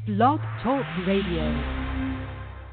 Blog Talk Radio.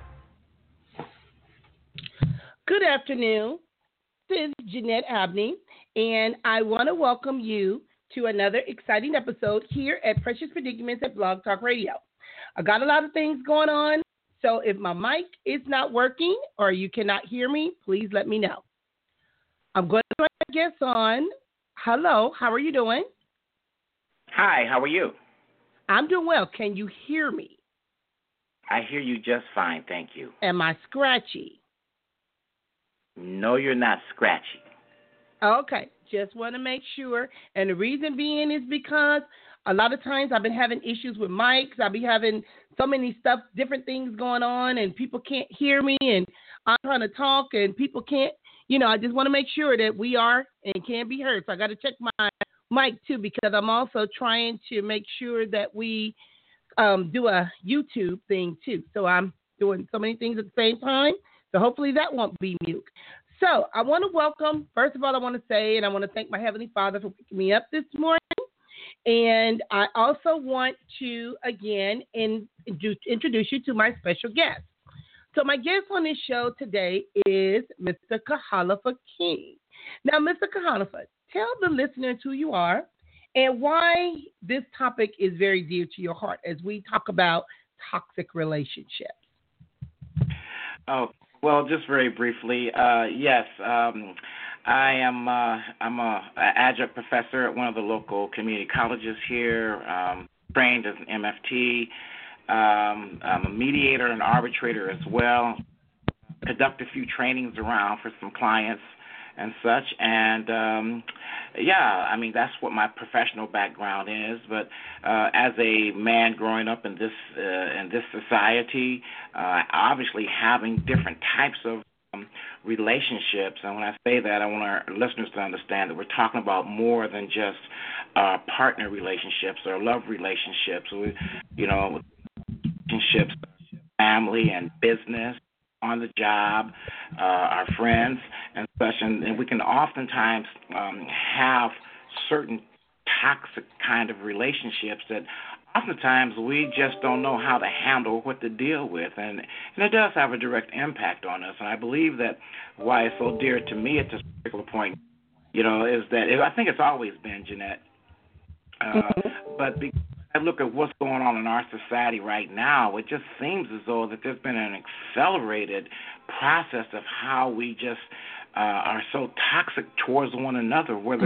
Good afternoon. This is Jeanette Abney, and I want to welcome you to another exciting episode here at Precious Predicaments at Blog Talk Radio. I got a lot of things going on, so if my mic is not working or you cannot hear me, please let me know. I'm going to bring a guest on. Hello, how are you doing? Hi, how are you? I'm doing well. Can you hear me? I hear you just fine, thank you. Am I scratchy? No, you're not scratchy. Okay, just want to make sure. And the reason being is because a lot of times I've been having issues with mics. I've been having so many different things going on, and people can't hear me, and I'm trying to talk, and people can't, I just want to make sure that we are and can be heard. So I got to check my mic, too, because I'm also trying to make sure that we do a YouTube thing, too. So I'm doing so many things at the same time. So hopefully that won't be mute. So I want to welcome, first of all, I want to say, and I want to thank my Heavenly Father for picking me up this morning. And I also want to, again, introduce you to my special guest. So my guest on this show today is Mr. Kahalafa King. Now, Mr. Kahalafa, tell the listeners who you are and why this topic is very dear to your heart as we talk about toxic relationships. Oh, well, just very briefly, yes, I'm a adjunct professor at one of the local community colleges here, trained as an MFT. I'm a mediator and arbitrator as well. Conduct a few trainings around for some clients and such, and that's what my professional background is. But as a man growing up in this society, obviously having different types of relationships, and when I say that, I want our listeners to understand that we're talking about more than just partner relationships or love relationships. Relationships, family and business, on the job, our friends and such, and we can oftentimes have certain toxic kind of relationships that oftentimes we just don't know how to handle, what to deal with, and it does have a direct impact on us. And I believe that why it's so dear to me at this particular point, is that I think it's always been, Jeanette, but because I look at what's going on in our society right now, it just seems as though that there's been an accelerated process of how we just are so toxic towards one another, whether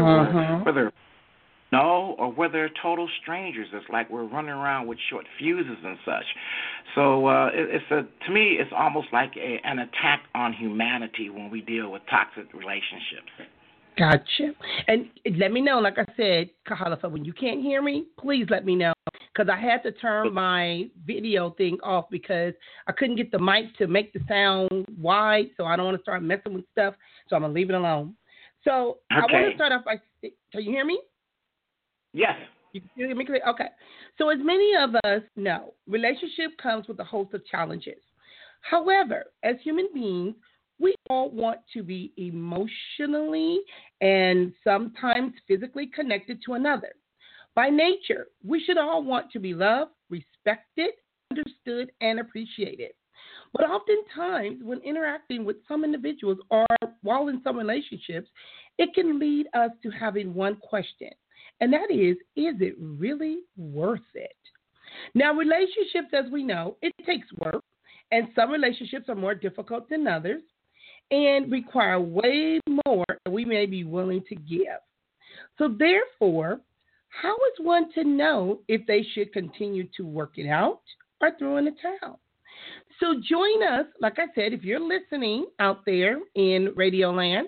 they're total strangers. It's like we're running around with short fuses and such. So to me, it's almost like an attack on humanity when we deal with toxic relationships. Gotcha. And let me know, like I said, Kahalafa, when you can't hear me, please let me know, because I had to turn my video thing off because I couldn't get the mic to make the sound wide, so I don't want to start messing with stuff, so I'm going to leave it alone. So I want to start off by, can you hear me? Yes. You can hear me clear? Okay. So as many of us know, relationship comes with a host of challenges. However, as human beings, we all want to be emotionally and sometimes physically connected to another. By nature, we should all want to be loved, respected, understood, and appreciated. But oftentimes, when interacting with some individuals or while in some relationships, it can lead us to having one question, and that is it really worth it? Now, relationships, as we know, it takes work, and some relationships are more difficult than others and require way more than we may be willing to give. So therefore, how is one to know if they should continue to work it out or throw in the towel? So join us, like I said, if you're listening out there in Radio Land,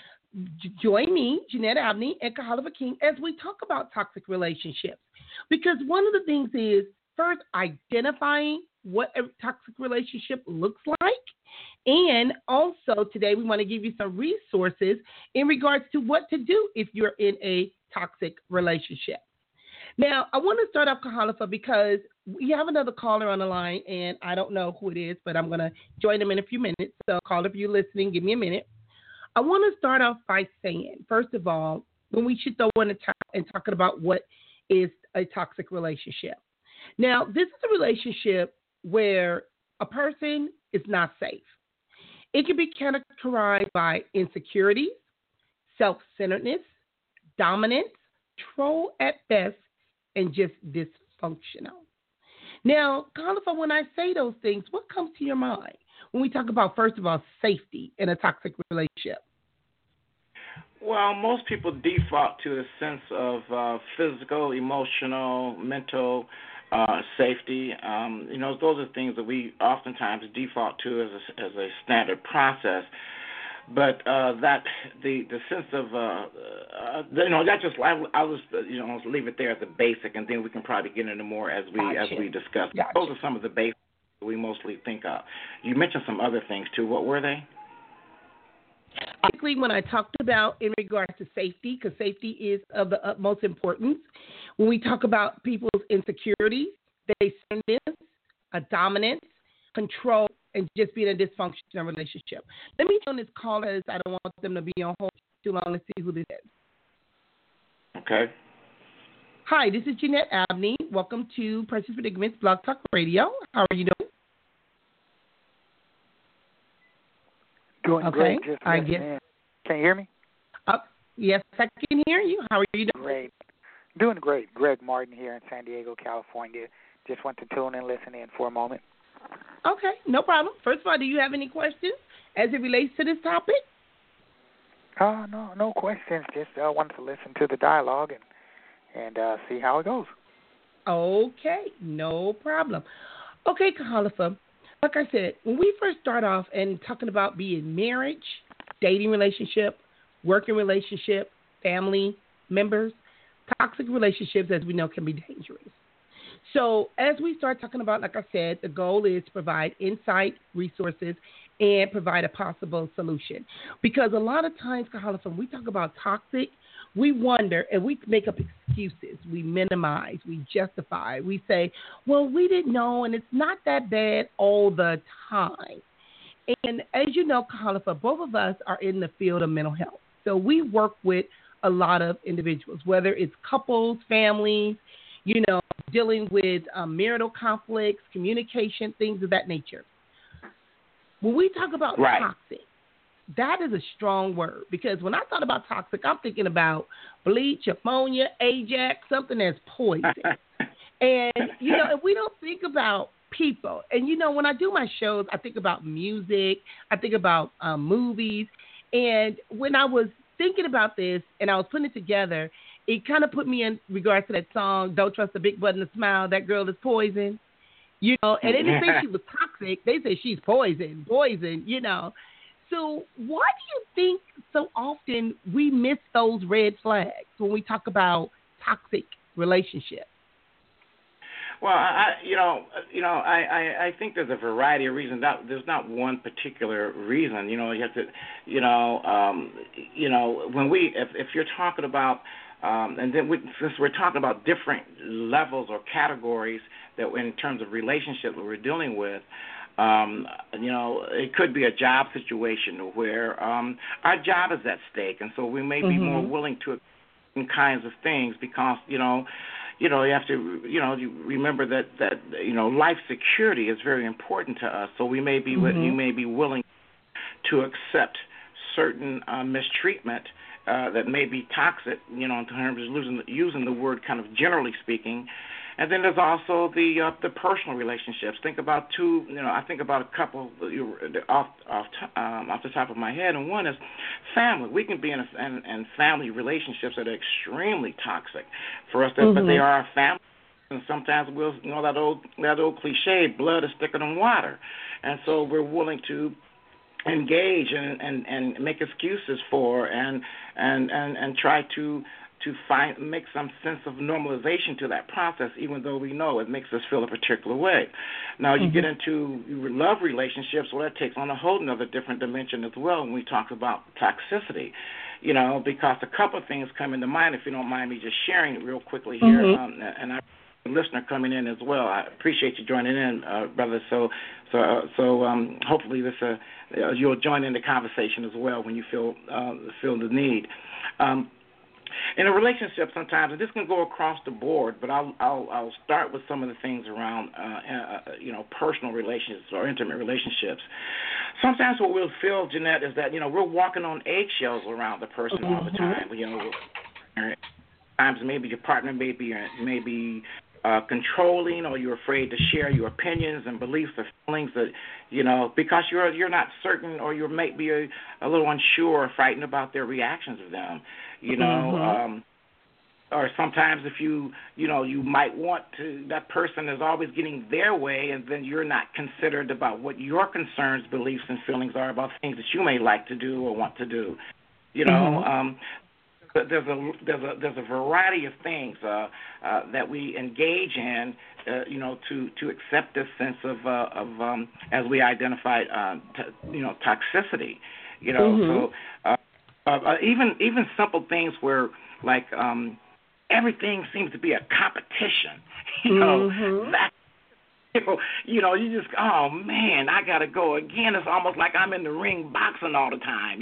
join me, Jeanette Abney, and Kahalafa King as we talk about toxic relationships. Because one of the things is, first, identifying what a toxic relationship looks like. And also today we want to give you some resources in regards to what to do if you're in a toxic relationship. Now, I want to start off, Kahalafa, because we have another caller on the line, and I don't know who it is, but I'm going to join them in a few minutes. So, caller, if you're listening, give me a minute. I want to start off by saying, first of all, when we should throw in the towel and talking about what is a toxic relationship. Now, this is a relationship where a person is not safe. It can be characterized by insecurity, self centeredness, dominance, control at best, and just dysfunctional. Now, Khalifa, when I say those things, what comes to your mind when we talk about, first of all, safety in a toxic relationship? Well, most people default to a sense of physical, emotional, mental safety. Those are things that we oftentimes default to as a standard process. But that the sense of that just I'll just leave it there as a basic, and then we can probably get into more as we discuss. Gotcha. Those are some of the basics that we mostly think of. You mentioned some other things too. What were they? Basically, when I talked about in regards to safety, because safety is of the utmost importance, when we talk about people's insecurities, they send a dominance, control, and just being in a dysfunctional relationship. Let me turn this caller. I don't want them to be on hold too long. Let's see who this is. Okay. Hi, this is Jeanette Abney. Welcome to Precious Predicaments Blog Talk Radio. How are you doing? Doing okay. Great. Just I guess. Can you hear me? Yes, I can hear you. How are you doing? Great. Doing great. Greg Martin here in San Diego, California. Just want to tune and listen in for a moment. Okay, no problem. First of all, do you have any questions as it relates to this topic? No questions. Just wanted to listen to the dialogue and see how it goes. Okay, no problem. Okay, Khalifa, like I said, when we first start off and talking about being marriage, dating relationship, working relationship, family members, toxic relationships, as we know, can be dangerous. So as we start talking about, like I said, the goal is to provide insight, resources, and provide a possible solution. Because a lot of times, Khalifa, when we talk about toxic, we wonder and we make up excuses. We minimize, we justify. We say, well, we didn't know, and it's not that bad all the time. And as you know, Khalifa, both of us are in the field of mental health. So we work with a lot of individuals, whether it's couples, families, dealing with marital conflicts, communication, things of that nature. When we talk about toxic, that is a strong word, because when I thought about toxic, I'm thinking about bleach, ammonia, Ajax, something that's poison. And, if we don't think about people, and, when I do my shows, I think about music, I think about movies. And when I was thinking about this and I was putting it together, it kind of put me in regards to that song, Don't Trust a Big Button to Smile, That Girl is Poison. And they didn't say she was toxic. They say she's poison. So why do you think so often we miss those red flags when we talk about toxic relationships? Well, I think there's a variety of reasons. There's not one particular reason. You have to, when if you're talking about, and then since we're talking about different levels or categories that in terms of relationships that we're dealing with, it could be a job situation where our job is at stake, and so we may be more willing to accept kinds of things because you have to you remember that life security is very important to us. So we may be you may be willing to accept certain mistreatment that may be toxic, in terms of using the word kind of generally speaking. And then there's also the personal relationships. Think about I think about a couple off the top of my head, and one is family. We can be in family relationships that are extremely toxic for us, but they are our family. And sometimes we'll that old cliche, blood is thicker than water, and so we're willing to engage and make excuses for and try to make some sense of normalization to that process, even though we know it makes us feel a particular way. Now, you get into love relationships, well, that takes on a whole other different dimension as well when we talk about toxicity, because a couple of things come into mind, if you don't mind me just sharing it real quickly here, and I listener coming in as well. I appreciate you joining in, brother. So hopefully this you'll join in the conversation as well when you feel the need. In a relationship, sometimes, and this can go across the board, but I'll start with some of the things around personal relationships or intimate relationships. Sometimes what we'll feel, Jeanette, is that we're walking on eggshells around the person all the time. Times maybe your partner may be controlling, or you're afraid to share your opinions and beliefs or feelings that because you're not certain, or you might be a little unsure or frightened about their reactions of them. Or sometimes if you might want to, that person is always getting their way, and then you're not considered about what your concerns, beliefs, and feelings are about things that you may like to do or want to do. There's a variety of things that we engage in, to accept this sense of as we identified, toxicity. So even simple things where like everything seems to be a competition. You just, oh man, I gotta go again. It's almost like I'm in the ring boxing all the time.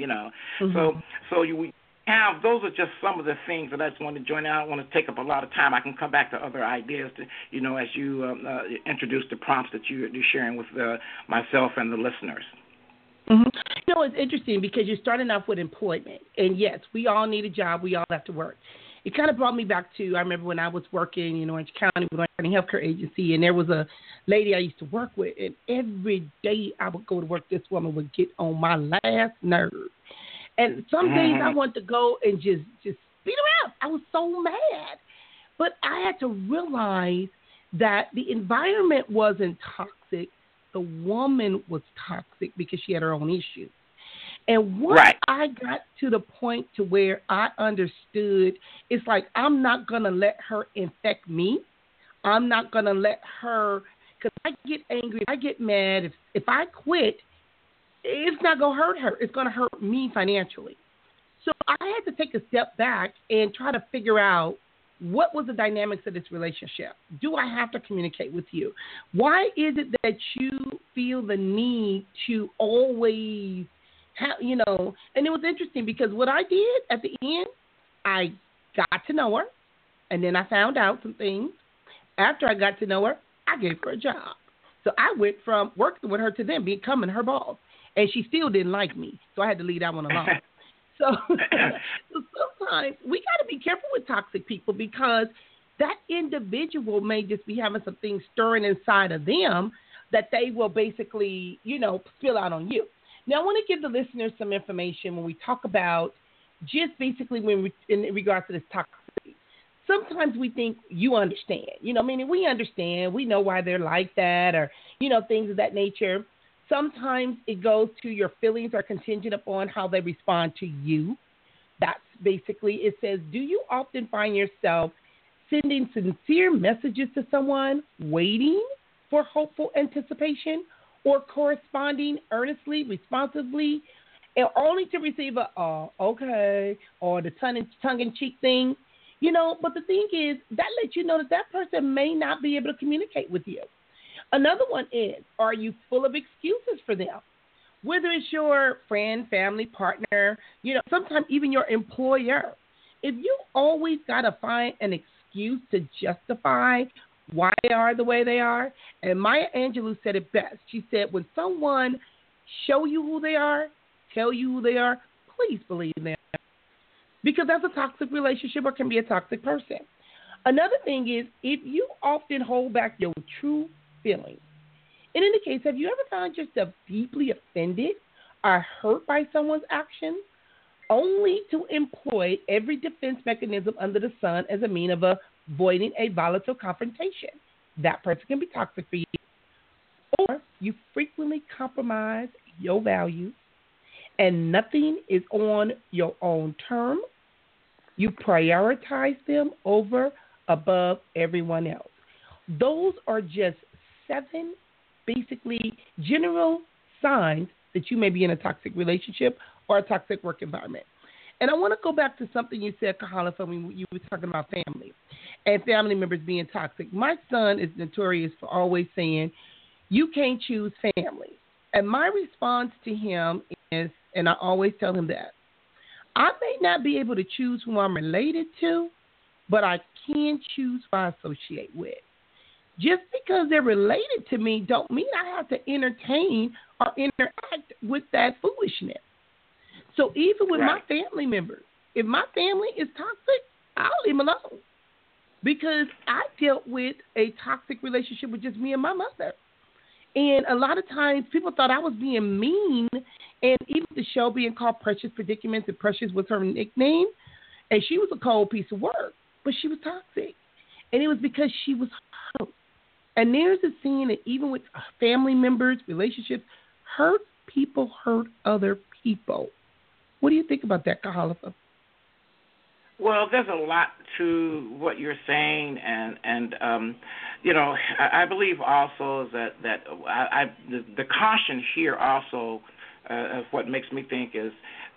So you have, those are just some of the things that I just wanted to join in. I don't want to take up a lot of time. I can come back to other ideas, as you introduce the prompts that you're sharing with myself and the listeners. It's interesting because you're starting off with employment. And, yes, we all need a job. We all have to work. It kind of brought me back to, I remember when I was working in Orange County with a healthcare agency, and there was a lady I used to work with, and every day I would go to work, this woman would get on my last nerve. And some days I wanted to go and just beat her up. I was so mad. But I had to realize that the environment wasn't toxic. The woman was toxic because she had her own issues. And once I got to the point to where I understood, it's like I'm not going to let her infect me. I'm not going to let her, because I get angry, I get mad. If I quit, it's not going to hurt her. It's going to hurt me financially. So I had to take a step back and try to figure out what was the dynamics of this relationship. Do I have to communicate with you? Why is it that you feel the need to always have, and it was interesting because what I did at the end, I got to know her, and then I found out some things. After I got to know her, I gave her a job. So I went from working with her to then becoming her boss. And she still didn't like me, so I had to leave that one alone. So sometimes we got to be careful with toxic people because that individual may just be having some things stirring inside of them that they will basically, spill out on you. Now, I want to give the listeners some information when we talk about just basically in regards to this toxicity. Sometimes we think you understand, meaning we understand, we know why they're like that or, things of that nature. Sometimes it goes to your feelings are contingent upon how they respond to you. That's basically, it says, do you often find yourself sending sincere messages to someone, waiting for hopeful anticipation, or corresponding earnestly, responsively, and only to receive a, oh, okay, or the tongue-in-cheek thing? But the thing is, that lets you know that person may not be able to communicate with you. Another one is, are you full of excuses for them? Whether it's your friend, family, partner, sometimes even your employer. If you always got to find an excuse to justify why they are the way they are, and Maya Angelou said it best. She said, when someone show you who they are, tell you who they are, please believe them. Because that's a toxic relationship or can be a toxic person. Another thing is, if you often hold back your true feelings. In any case, have you ever found yourself deeply offended or hurt by someone's actions, only to employ every defense mechanism under the sun as a means of avoiding a volatile confrontation? That person can be toxic for you. Or you frequently compromise your values and nothing is on your own term. You prioritize them above everyone else. Those are just 7 basically general signs that you may be in a toxic relationship or a toxic work environment. And I want to go back to something you said, Kahala, when you were talking about family and family members being toxic. My son is notorious for always saying, you can't choose family. And my response to him is, and I always tell him that, I may not be able to choose who I'm related to, but I can choose who I associate with. Just because they're related to me don't mean I have to entertain or interact with that foolishness. So even with my family members, if my family is toxic, I'll leave them alone. Because I dealt with a toxic relationship with just me and my mother. And a lot of times people thought I was being mean, and even the show being called Precious Predicaments, and Precious was her nickname, and she was a cold piece of work, but she was toxic. And it was because she was hurt. And there's a scene that even with family members, relationships, hurt people hurt other people. What do you think about that, Kahalafa? Well, there's a lot to what you're saying, and I believe also that the caution here also of what makes me think is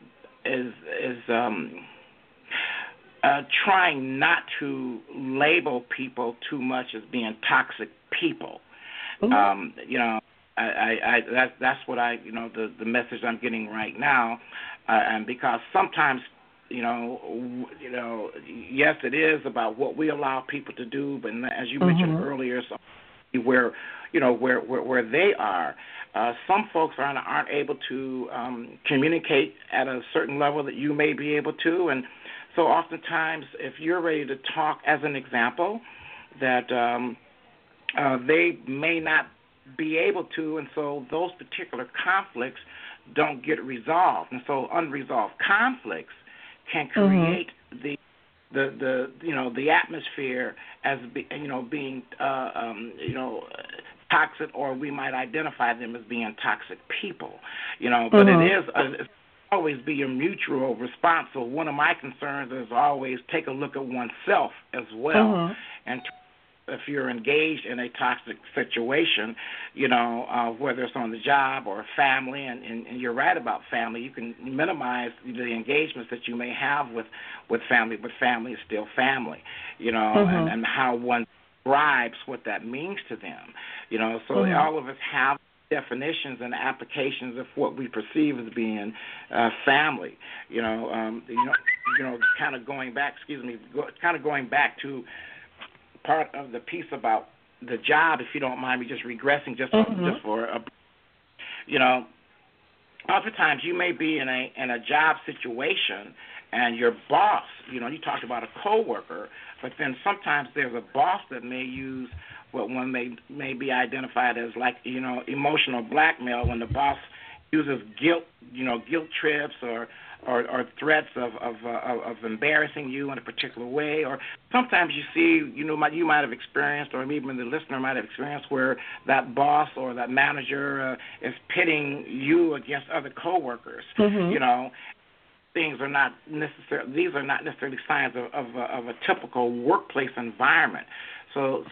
trying not to label people too much as being toxic people. Mm-hmm. That's what the message I'm getting right now, and because sometimes. Yes, it is about what we allow people to do, but as you mentioned earlier, where they are, some folks aren't able to communicate at a certain level that you may be able to, and so oftentimes, if you're ready to talk, as an example, that they may not be able to, and so those particular conflicts don't get resolved, and so unresolved conflicts can create the atmosphere as being toxic, or we might identify them as being toxic people, But it's always be a mutual response. So one of my concerns is always take a look at oneself as well, and if you're engaged in a toxic situation, whether it's on the job or family, and you're right about family, you can minimize the engagements that you may have with family, but family is still family, and how one describes what that means to them, So all of us have definitions and applications of what we perceive as being family, kind of going back to part of the piece about the job, if you don't mind me just regressing just for a, oftentimes you may be in a job situation and your boss, you talked about a coworker, but then sometimes there's a boss that may use what one may be identified as emotional blackmail, when the boss uses guilt trips or threats of embarrassing you in a particular way, or sometimes you see, you might have experienced, or even the listener might have experienced, where that boss or that manager is pitting you against other coworkers. These are not necessarily signs of a typical workplace environment. So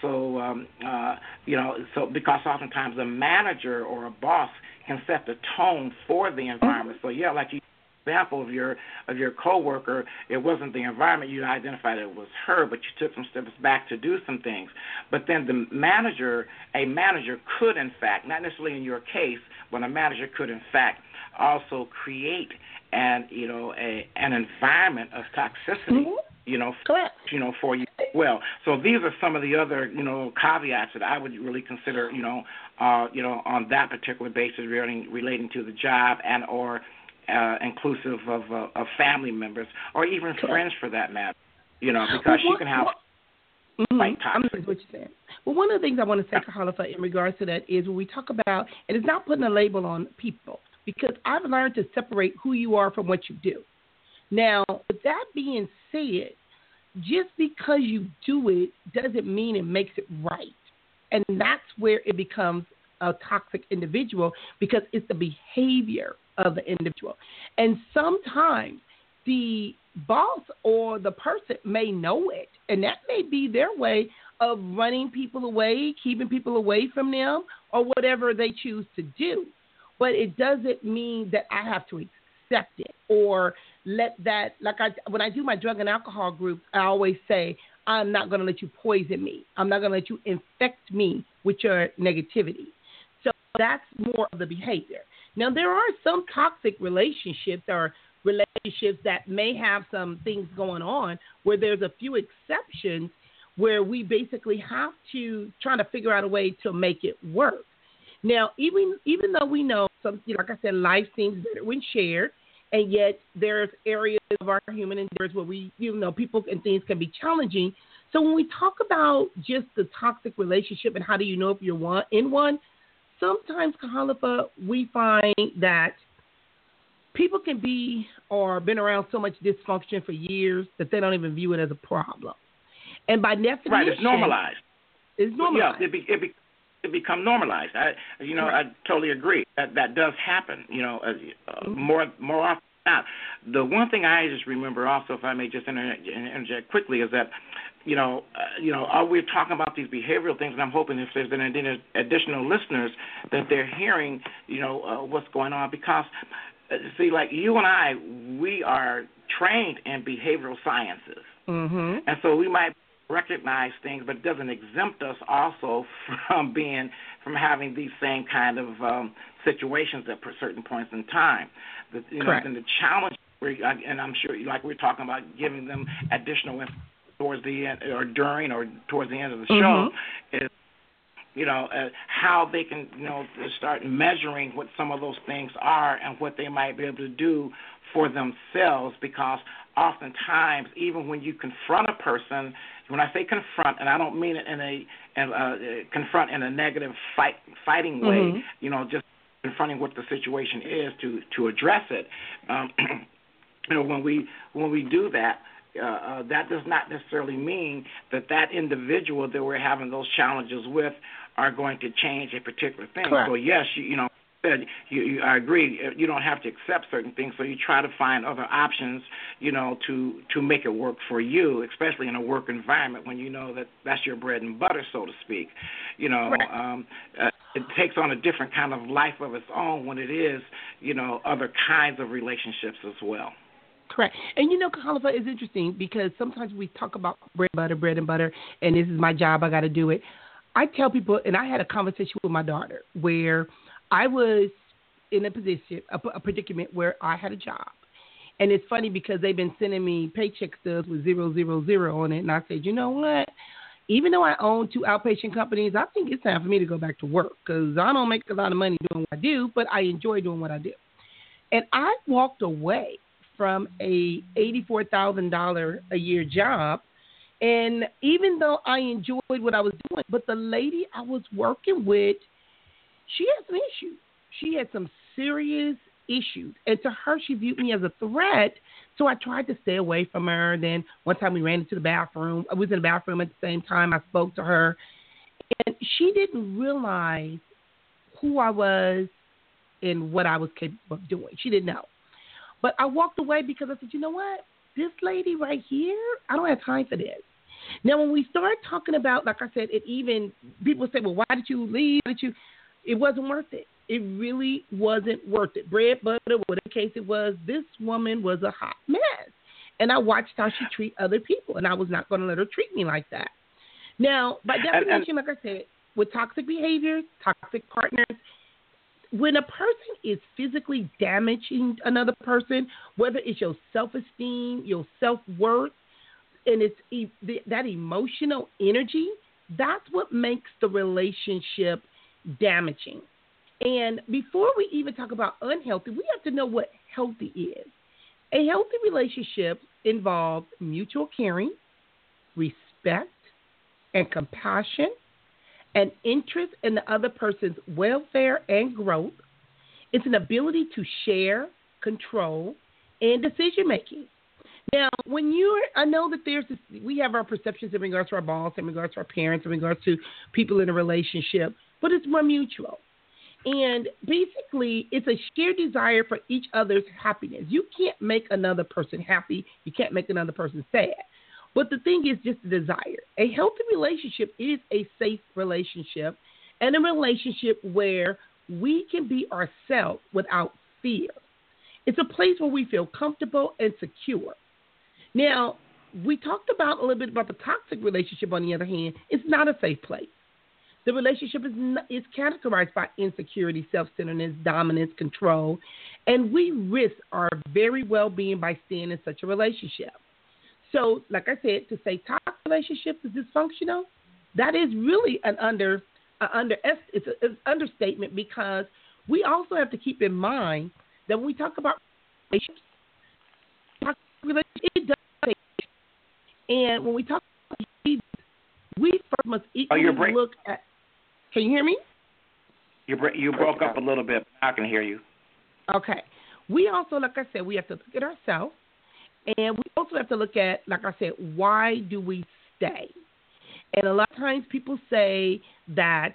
because oftentimes a manager or a boss can set the tone for the environment. So like you example of your coworker, it wasn't the environment you identified it was her, but you took some steps back to do some things. But then a manager could, in fact, not necessarily in your case, but a manager could, in fact, also create an environment of toxicity. Correct. For you as well. So these are some of the other, caveats that I would really consider, on that particular basis relating to the job and or inclusive of family members or even friends for that matter, because you can have quite toxic. I'm listening to what you're saying. Well, one of the things I want to say, Kahalafa, in regards to that is when we talk about, and it's not putting a label on people, because I've learned to separate who you are from what you do. Now, with that being said, just because you do it doesn't mean it makes it right. And that's where it becomes a toxic individual, because it's the behavior of the individual. And sometimes the boss or the person may know it, and that may be their way of running people away, keeping people away from them, or whatever they choose to do. But it doesn't mean that I have to accept it or let that, when I do my drug and alcohol group, I always say, I'm not going to let you poison me. I'm not going to let you infect me with your negativity. So that's more of the behavior. Now, there are some toxic relationships or relationships that may have some things going on where there's a few exceptions where we basically have to try to figure out a way to make it work. Now, even though we know some, like I said, life seems better when shared, and yet there's areas of our human endeavors where we, people and things can be challenging. So when we talk about just the toxic relationship and how do you know if you're in one, sometimes, Kahalifa, we find that people can be or been around so much dysfunction for years that they don't even view it as a problem. And by definition, right, it's normalized. It's normalized. Yeah, it become normalized. I totally agree. That does happen. More often than not. The one thing I just remember also, if I may just interject quickly, is that we're talking about these behavioral things, and I'm hoping if there's been additional listeners that they're hearing, what's going on, because see, like you and I, we are trained in behavioral sciences, and so we might recognize things, but it doesn't exempt us also from having these same kind of situations at certain points in time. Correct. And the challenge, and I'm sure, like we're talking about, giving them additional towards the end or during or towards the end of the show is, how they can, start measuring what some of those things are and what they might be able to do for themselves, because oftentimes, even when you confront a person, when I say confront, and I don't mean it in confront in a negative fighting way, just confronting what the situation is to address it. When we do that, that does not necessarily mean that individual that we're having those challenges with are going to change a particular thing. Correct. So yes, I agree. You don't have to accept certain things, so you try to find other options, to make it work for you, especially in a work environment when you know that that's your bread and butter, so to speak. It takes on a different kind of life of its own when it is, other kinds of relationships as well. Correct. And Kahalifa, is interesting because sometimes we talk about bread and butter, and this is my job, I got to do it. I tell people, and I had a conversation with my daughter where I was in a position, a predicament where I had a job. And it's funny because they've been sending me paycheck stubs with 000 on it. And I said, you know what? Even though I own 2 outpatient companies, I think it's time for me to go back to work because I don't make a lot of money doing what I do, but I enjoy doing what I do. And I walked away from a $84,000 a year job. And even though I enjoyed what I was doing, but the lady I was working with, she had some issues. She had some serious issues. And to her, she viewed me as a threat. So I tried to stay away from her. Then one time we ran into the bathroom. I was in the bathroom at the same time. I spoke to her. And she didn't realize who I was and what I was capable of doing. She didn't know. But I walked away because I said, you know what? This lady right here, I don't have time for this. Now, when we start talking about, like I said, people say, well, why did you leave? It wasn't worth it. It really wasn't worth it. Bread, butter, whatever case it was, this woman was a hot mess. And I watched how she treated other people, and I was not going to let her treat me like that. Now, by definition, like I said, with toxic behaviors, toxic partners, when a person is physically damaging another person, whether it's your self-esteem, your self-worth, and it's that emotional energy, that's what makes the relationship damaging. And before we even talk about unhealthy, we have to know what healthy is. A healthy relationship involves mutual caring, respect, and compassion, and interest in the other person's welfare and growth. It's an ability to share, control, and decision-making. Now, I know that we have our perceptions in regards to our boss, in regards to our parents, in regards to people in a relationship, but it's more mutual. And basically, it's a shared desire for each other's happiness. You can't make another person happy. You can't make another person sad. But the thing is just the desire. A healthy relationship is a safe relationship and a relationship where we can be ourselves without fear. It's a place where we feel comfortable and secure. Now, we talked about a little bit about the toxic relationship. On the other hand, it's not a safe place. The relationship is categorized by insecurity, self-centeredness, dominance, control, And we risk our very well-being by staying in such a relationship. So, like I said, to say toxic relationship is dysfunctional, that is really it's an understatement, because we also have to keep in mind that when we talk about relationships, it does say, and when we talk about Jesus, we first must equally look at. Can you hear me? You broke up a little bit. I can hear you. Okay. We also, like I said, we have to look at ourselves, and we also have to look at, like I said, why do we stay? And a lot of times people say that,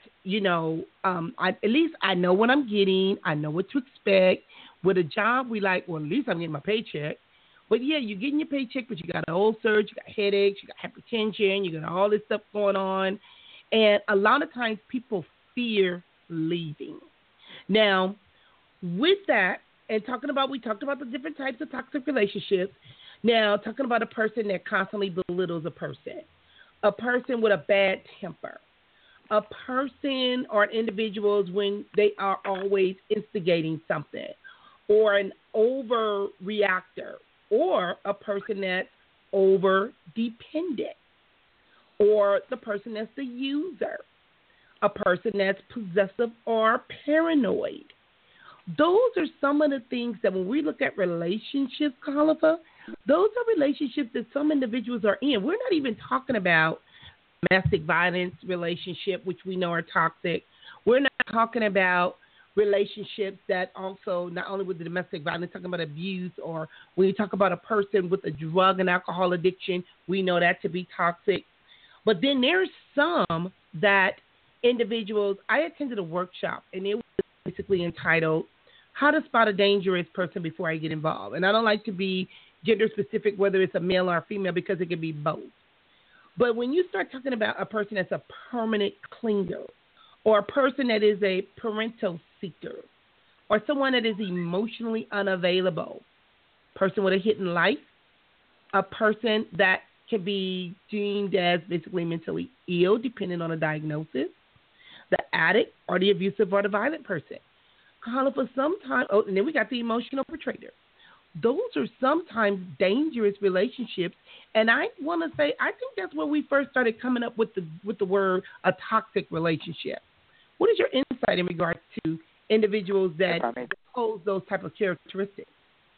at least I know what I'm getting. I know what to expect. With a job, we like, well, at least I'm getting my paycheck. But, yeah, you're getting your paycheck, but you got an ulcer, you got headaches, you got hypertension, you got all this stuff going on. And a lot of times people fear leaving. Now, with that, and we talked about the different types of toxic relationships. Now, talking about a person that constantly belittles a person with a bad temper, a person or individuals when they are always instigating something, or an overreactor, or a person that's over dependent, or the person that's the user, a person that's possessive or paranoid. Those are some of the things that when we look at relationships, Khalifa, those are relationships that some individuals are in. We're not even talking about domestic violence relationship, which we know are toxic. We're not talking about relationships that also, not only with the domestic violence, talking about abuse, or when you talk about a person with a drug and alcohol addiction, we know that to be toxic. But then there's some that individuals, I attended a workshop, and it was basically entitled, How to Spot a Dangerous Person Before I Get Involved. And I don't like to be gender specific, whether it's a male or a female, because it can be both. But when you start talking about a person that's a permanent clinger, or a person that is a parental seeker, or someone that is emotionally unavailable, person with a hidden life, a person that can be deemed as basically mentally ill, depending on a diagnosis, the addict, or the abusive or the violent person. Khalifa, sometimes, and then we got the emotional betrayer. Those are sometimes dangerous relationships, and I want to say I think that's where we first started coming up with the word a toxic relationship. What is your insight in regards to individuals that pose those type of characteristics?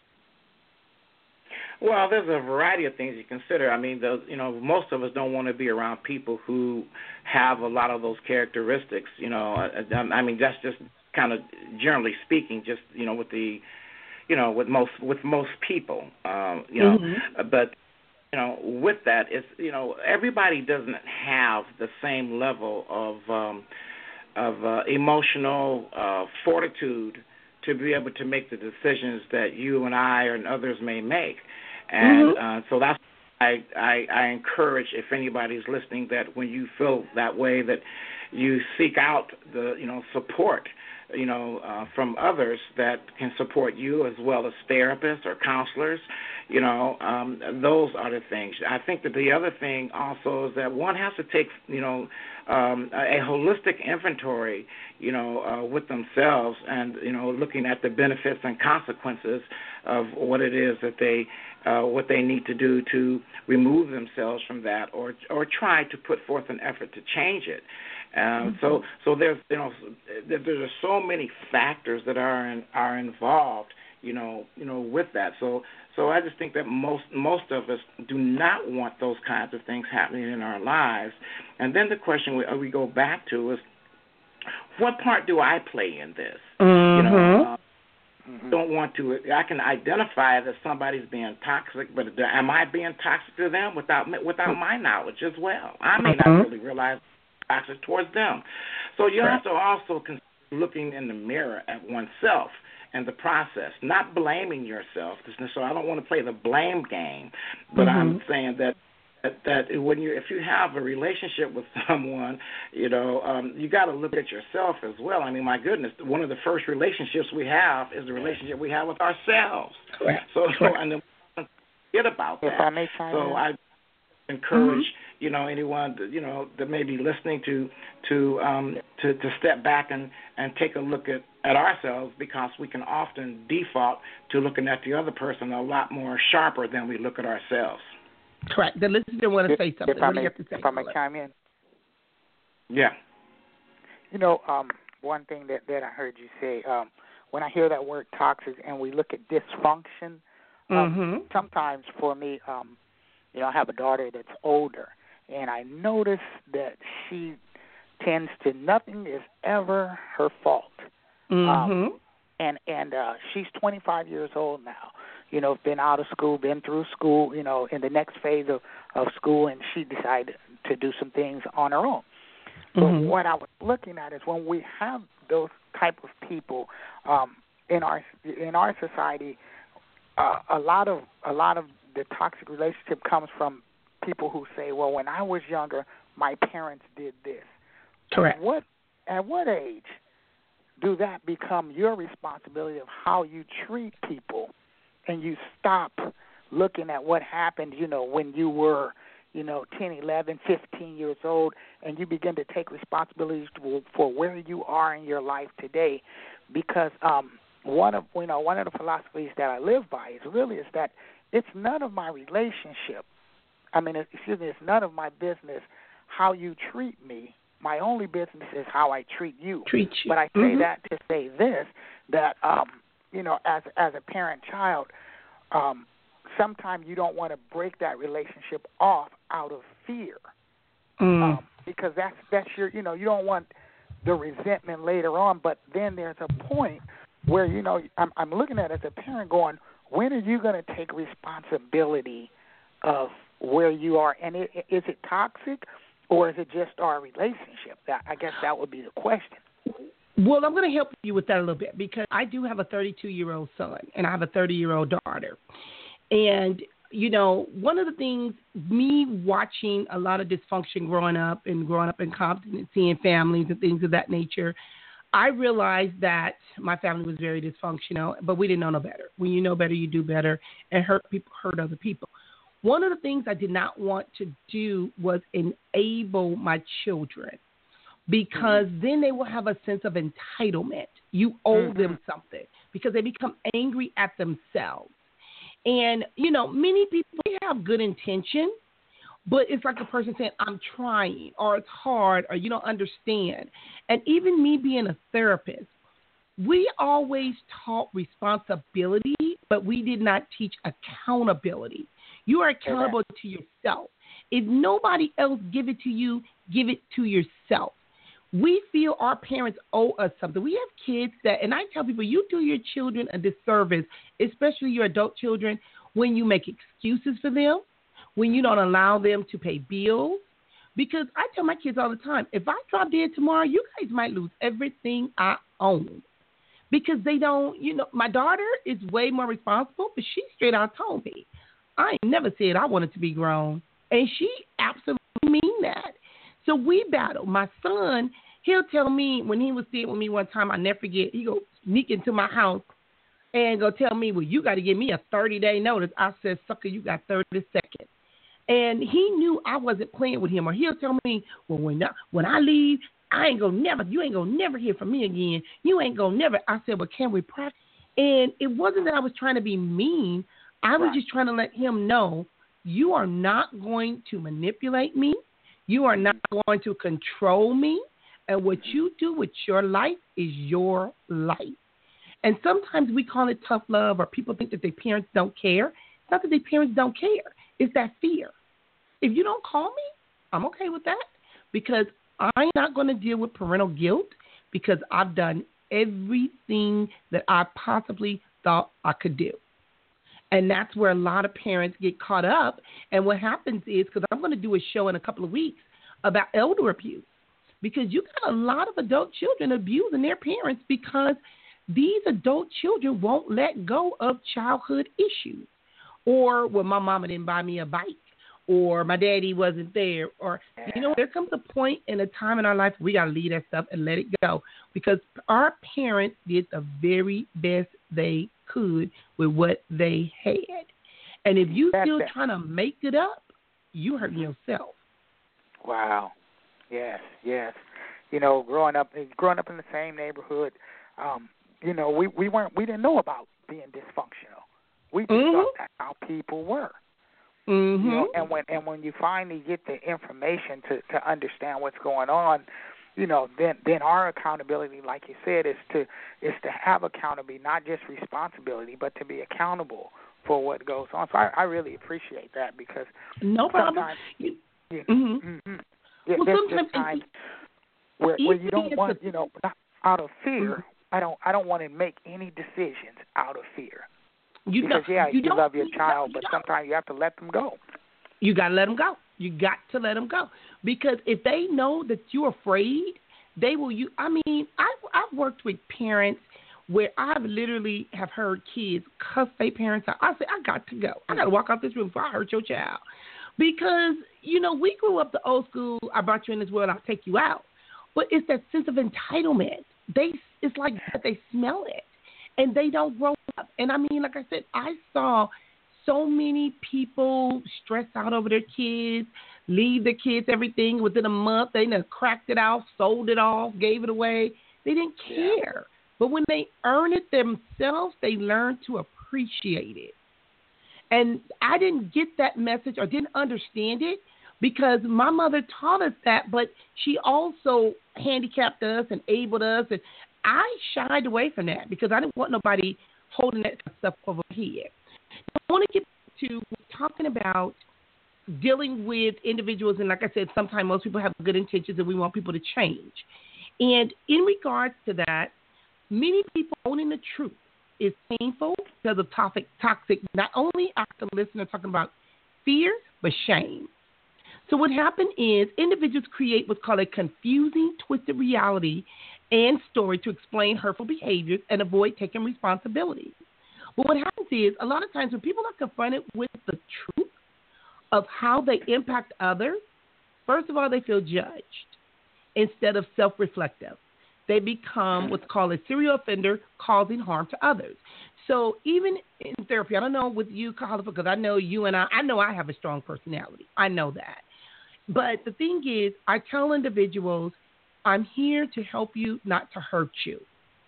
Well, there's a variety of things you consider. I mean, most of us don't want to be around people who have a lot of those characteristics. I mean, that's just kind of generally speaking, just with the, with most people, But with that, it's everybody doesn't have the same level of emotional fortitude to be able to make the decisions that you and I and others may make. And so that's I encourage, if anybody's listening, that when you feel that way, that you seek out the support from others that can support you, as well as therapists or counselors. Those are the things. I think that the other thing also is that one has to take a holistic inventory with themselves, and looking at the benefits and consequences of what it is that what they need to do to remove themselves from that, or try to put forth an effort to change it. So there's there's so many factors that are involved with that. So I just think that most of us do not want those kinds of things happening in our lives. And then the question we go back to is, what part do I play in this? Don't want to. I can identify that somebody's being toxic, but am I being toxic to them without my knowledge as well? I may not really realize toxic towards them. So you have to also consider looking in the mirror at oneself and the process, not blaming yourself. So I don't want to play the blame game, but I'm saying that if you have a relationship with someone, you got to look at yourself as well. I mean, my goodness, one of the first relationships we have is the relationship we have with ourselves. Correct. So and then forget about that. If I may chime in. encourage anyone that may be listening to step back and take a look at ourselves, because we can often default to looking at the other person a lot more sharper than we look at ourselves. Correct. The listener want to say something. If I may chime in. Yeah. One thing that I heard you say, when I hear that word toxic and we look at dysfunction, sometimes for me, I have a daughter that's older, and I notice that she tends to, nothing is ever her fault. And she's 25 years old now, been out of school, been through school, in the next phase of school, and she decided to do some things on her own. But what I was looking at is when we have those type of people in our society, a lot of the toxic relationship comes from people who say, well, when I was younger, my parents did this. Correct. At what age do that become your responsibility of how you treat people, and you stop looking at what happened, when you were, 10, 11, 15 years old, and you begin to take responsibilities for where you are in your life today? Because one of the philosophies that I live by is that it's none of my relationship. It's none of my business how you treat me. My only business is how I treat you. But I say that to say this, that as a parent-child, sometimes you don't want to break that relationship off out of fear, because that's your, you don't want the resentment later on. But then there's a point where I'm looking at it as a parent, going, when are you going to take responsibility of where you are? And is it toxic, or is it just our relationship? I guess that would be the question. Well, I'm going to help you with that a little bit, because I do have a 32-year-old son and I have a 30-year-old daughter. And, one of the things, me watching a lot of dysfunction growing up in Compton and seeing families and things of that nature, I realized that my family was very dysfunctional, but we didn't know no better. When you know better, you do better, and hurt other people. One of the things I did not want to do was enable my children, because then they will have a sense of entitlement. You owe them something, because they become angry at themselves. And, many people have good intention, but it's like a person saying, I'm trying, or it's hard, or you don't understand. And even me being a therapist, we always taught responsibility, but we did not teach accountability. You are accountable to yourself. If nobody else give it to you, give it to yourself. We feel our parents owe us something. We have kids that, and I tell people, you do your children a disservice, especially your adult children, when you make excuses for them, when you don't allow them to pay bills. Because I tell my kids all the time, if I drop dead tomorrow, you guys might lose everything I own. Because they don't, my daughter is way more responsible, but she straight out told me, I ain't never said I wanted to be grown. And she absolutely mean that. So we battle. My son, he'll tell me, when he was staying with me one time, I never forget, he go sneak into my house and go tell me, well, you got to give me a 30-day notice. I said, sucker, you got 30 seconds. And he knew I wasn't playing with him. Or he'll tell me, well, when I leave, you ain't going to never hear from me again. You ain't going to never. I said, well, can we practice? And it wasn't that I was trying to be mean. I was just trying to let him know, you are not going to manipulate me. You are not going to control me. And what you do with your life is your life. And sometimes we call it tough love, or people think that their parents don't care. It's not that their parents don't care. It's that fear. If you don't call me, I'm okay with that, because I'm not going to deal with parental guilt, because I've done everything that I possibly thought I could do. And that's where a lot of parents get caught up. And what happens is, because I'm going to do a show in a couple of weeks about elder abuse, because you got a lot of adult children abusing their parents because these adult children won't let go of childhood issues. Or, well, my mama didn't buy me a bike, or my daddy wasn't there, or, there comes a point in a time in our life we got to leave that stuff and let it go, because our parents did the very best they could with what they had. And if you still trying to make it up, you hurting yourself. Wow. Yes, yes. You know, growing up in the same neighborhood, you know, we didn't know about being dysfunctional. We just thought that's how people were. Mm-hmm. You know, and when you finally get the information to understand what's going on, you know, then our accountability, like you said, is to have accountability, not just responsibility, but to be accountable for what goes on. So I really appreciate that, because no problem. Yeah, Well, there's sometimes times where you don't want, you know, not out of fear. I don't want to make any decisions out of fear. You love your child, but sometimes you have to let them go. You got to let them go. You got to let them go, because if they know that you're afraid, they will. I've worked with parents where I've literally have heard kids cuss their parents out. I say, I got to go. I got to walk out this room before I hurt your child, because you know we grew up the old school. I brought you in this world. I'll take you out. But it's that sense of entitlement. It's like that they smell it, and they don't grow up. And I mean, like I said, I saw so many people stress out over their kids, leave their kids everything within a month. They cracked it out, sold it off, gave it away. They didn't care. But when they earn it themselves, they learn to appreciate it. And I didn't get that message or didn't understand it, because my mother taught us that, but she also handicapped us and abled us. And I shied away from that because I didn't want nobody holding that stuff over here. I want to get to talking about dealing with individuals. And like I said, sometimes most people have good intentions and we want people to change. And in regards to that, many people owning the truth is painful because of toxic, not only after listening talking about fear, but shame. So what happened is individuals create what's called a confusing, twisted reality and story to explain hurtful behaviors and avoid taking responsibility. But what happens is a lot of times when people are confronted with the truth of how they impact others, first of all, they feel judged instead of self-reflective. They become what's called a serial offender, causing harm to others. So even in therapy, I don't know with you, Khalifa, because I know you and I know I have a strong personality. I know that. But the thing is, I tell individuals, I'm here to help you, not to hurt you.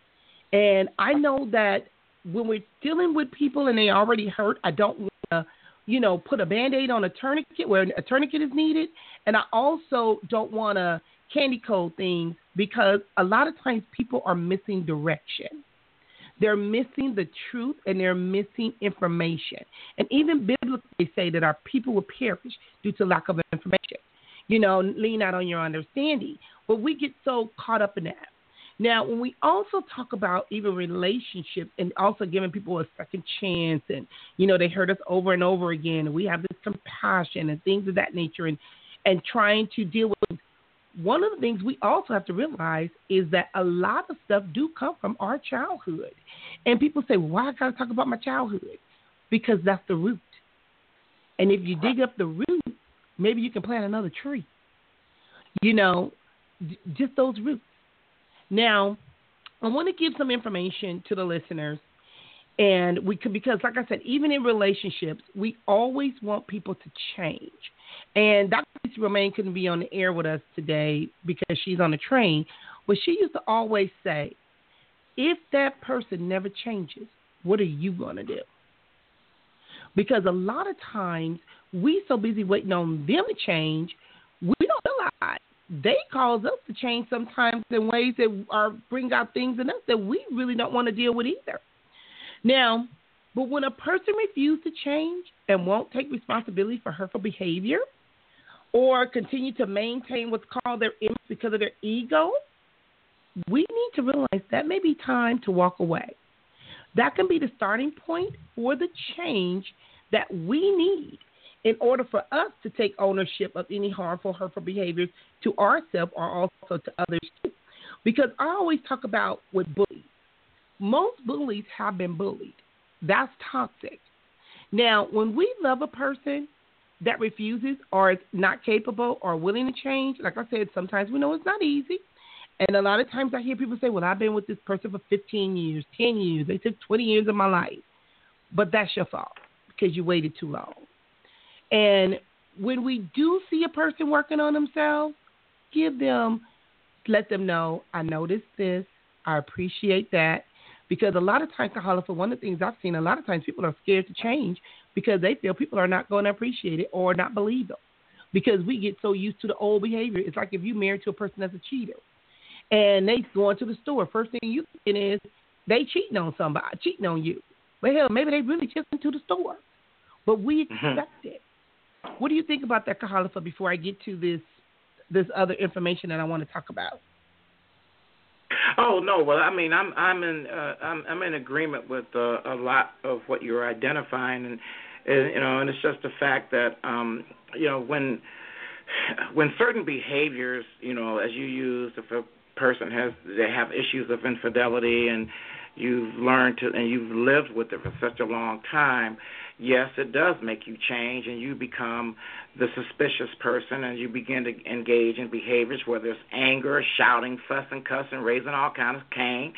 And I know that when we're dealing with people and they already hurt, I don't want to, put a Band-Aid on a tourniquet where a tourniquet is needed. And I also don't want to candy coat things, because a lot of times people are missing direction. They're missing the truth and they're missing information. And even biblically they say that our people will perish due to lack of information. Lean out on your understanding. But we get so caught up in that. Now, when we also talk about even relationships and also giving people a second chance and, they hurt us over and over again, and we have this compassion and things of that nature and trying to deal with, one of the things we also have to realize is that a lot of stuff do come from our childhood. And people say, why I got to talk about my childhood? Because that's the root. And if you dig up the root, maybe you can plant another tree. Just those roots. Now, I want to give some information to the listeners, and because like I said, even in relationships, we always want people to change. And Dr. Lisa Romaine couldn't be on the air with us today because she's on the train, but she used to always say, if that person never changes, what are you going to do? Because a lot of times we so busy waiting on them to change, we don't realize they cause us to change sometimes in ways that bring out things in us that we really don't want to deal with either. Now, but when a person refuses to change and won't take responsibility for hurtful behavior or continue to maintain what's called their image because of their ego, we need to realize that may be time to walk away. That can be the starting point for the change that we need in order for us to take ownership of any harmful, hurtful behaviors to ourselves or also to others too. Because I always talk about with bullies. Most bullies have been bullied. That's toxic. Now, when we love a person that refuses or is not capable or willing to change, like I said, sometimes we know it's not easy. And a lot of times I hear people say, well, I've been with this person for 15 years, 10 years. They took 20 years of my life. But that's your fault because you waited too long. And when we do see a person working on themselves, let them know, I noticed this, I appreciate that. Because a lot of times, for one of the things I've seen, a lot of times people are scared to change because they feel people are not going to appreciate it or not believe them. Because we get so used to the old behavior. It's like if you're married to a person that's a cheater and they go into the store, first thing you think is they cheating on somebody, cheating on you. Well, hell, maybe they really just went to the store. But we expect it. What do you think about that, Kahalafa, before I get to this other information that I want to talk about? Oh no! Well, I mean, I'm in agreement with a lot of what you're identifying, and it's just the fact that when certain behaviors, as you use, if a person they have issues of infidelity, and you've learned to and you've lived with it for such a long time, yes, it does make you change, and you become the suspicious person, and you begin to engage in behaviors, whether it's anger, shouting, fussing, cussing, raising all kinds of Cain.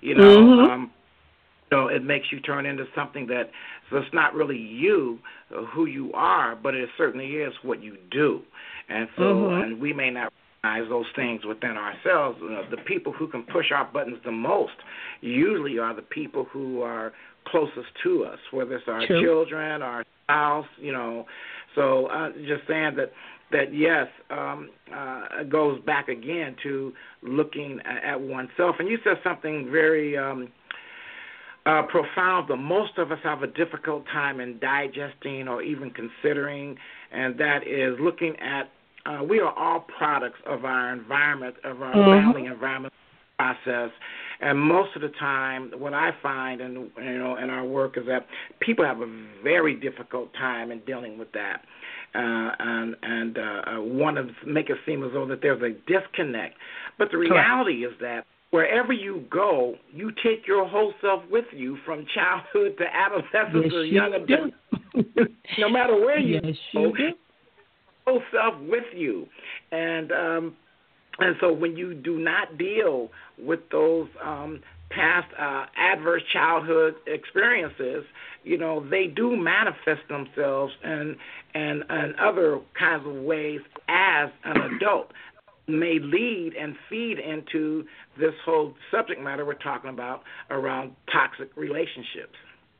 It makes you turn into something that, so it's not really you, who you are, but it certainly is what you do. And so, and we may not recognize those things within ourselves. The people who can push our buttons the most usually are the people who are closest to us, whether it's our children, our spouse, So just saying that yes, it goes back again to looking at oneself. And you said something very profound that most of us have a difficult time in digesting or even considering, and that is looking at, we are all products of our environment, of our family environment process. And most of the time, what I find in our work is that people have a very difficult time in dealing with that, and want to make it seem as though that there's a disconnect. But the reality is that wherever you go, you take your whole self with you, from childhood to adolescence to young adult. No matter where you go, whole self with you, and so when you do not deal with those past adverse childhood experiences, they do manifest themselves in other kinds of ways as an adult, may lead and feed into this whole subject matter we're talking about around toxic relationships.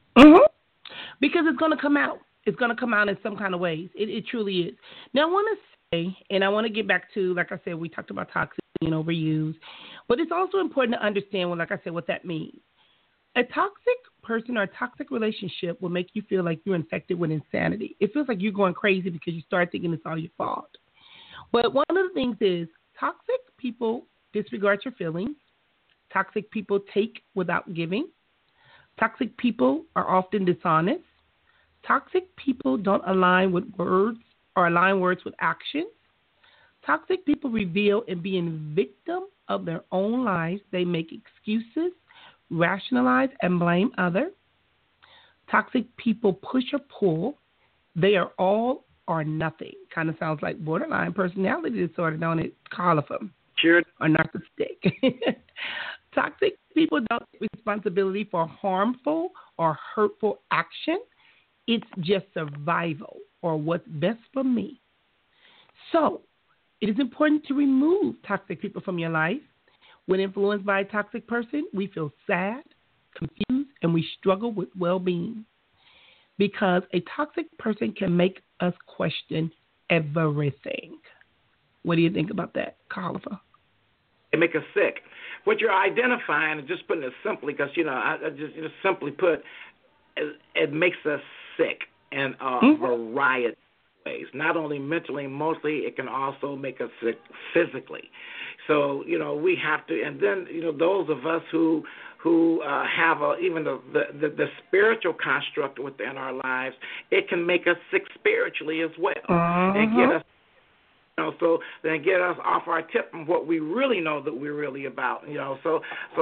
Because it's going to come out. It's going to come out in some kind of ways. It truly is. Now, I want to say, and I want to get back to, like I said, we talked about toxic and overuse, but it's also important to understand, what that means. A toxic person or a toxic relationship will make you feel like you're infected with insanity. It feels like you're going crazy because you start thinking it's all your fault. But one of the things is toxic people disregard your feelings. Toxic people take without giving. Toxic people are often dishonest. Toxic people don't align words with actions. Toxic people reveal and being victim of their own lives. They make excuses, rationalize, and blame others. Toxic people push or pull. They are all or nothing. Kind of sounds like borderline personality disorder, don't it? Call of them. Sure. Or narcissistic. Toxic people don't take responsibility for harmful or hurtful action. It's just survival or what's best for me. So it is important to remove toxic people from your life. When influenced by a toxic person, we feel sad, confused, and we struggle with well-being, because a toxic person can make us question everything. What do you think about that, Kahalafa? They make us sick. What you're identifying, and just putting it simply, because I just simply put, it makes us sick in a variety of ways. Not only mentally, emotionally, it can also make us sick physically. So we have to, and then those of us who have even the spiritual construct within our lives, it can make us sick spiritually as well, and get us. So then get us off our tip from what we really know that we're really about. So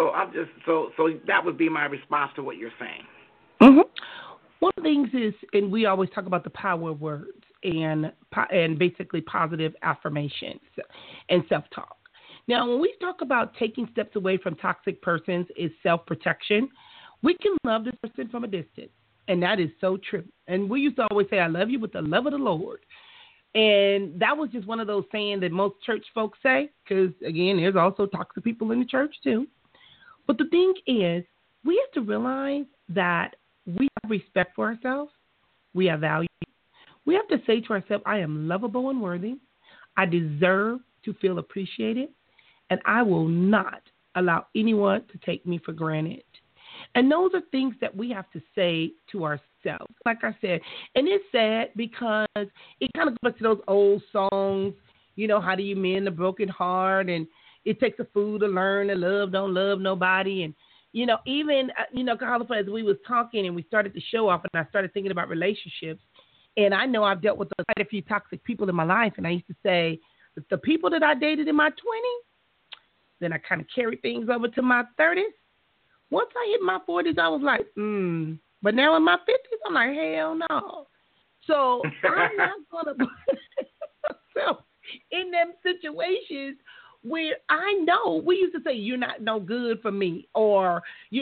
that would be my response to what you're saying. One of the things is, and we always talk about the power of words and basically positive affirmations and self-talk. Now, when we talk about taking steps away from toxic persons is self-protection, we can love this person from a distance, and that is so true. And we used to always say, I love you with the love of the Lord. And that was just one of those sayings that most church folks say, because, again, there's also toxic people in the church, too. But the thing is, we have to realize that we have respect for ourselves. We have value. We have to say to ourselves, I am lovable and worthy. I deserve to feel appreciated. And I will not allow anyone to take me for granted. And those are things that we have to say to ourselves. Like I said, and it's sad because it kind of goes back to those old songs, you know, how do you mend a broken heart? And it takes a fool to learn to love, don't love nobody. And, you know, even, Carla, as we was talking and we started the show off and I started thinking about relationships, and I know I've dealt with quite a few toxic people in my life. And I used to say, the people that I dated in my 20s, then I kind of carried things over to my 30s. Once I hit my 40s, I was like, But now in my 50s, I'm like, hell no. So I'm not going to put myself in them situations where I know we used to say, you're not no good for me. Or,